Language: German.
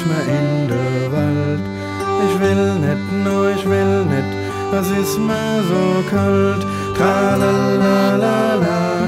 mehr in der Wald. Ich will nicht, no, ich will nicht, es ist mir so kalt. Tra la la la la.